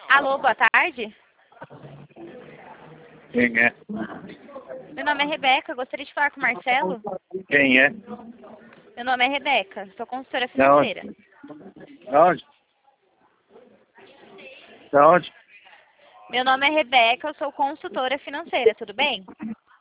Alô, boa tarde. Quem é? Meu nome é Rebeca, gostaria de falar com o Marcelo. Quem é? Meu nome é Rebeca, sou consultora Da onde? financeira. Da onde? Da onde? Meu nome é Rebeca, eu sou consultora financeira, tudo bem?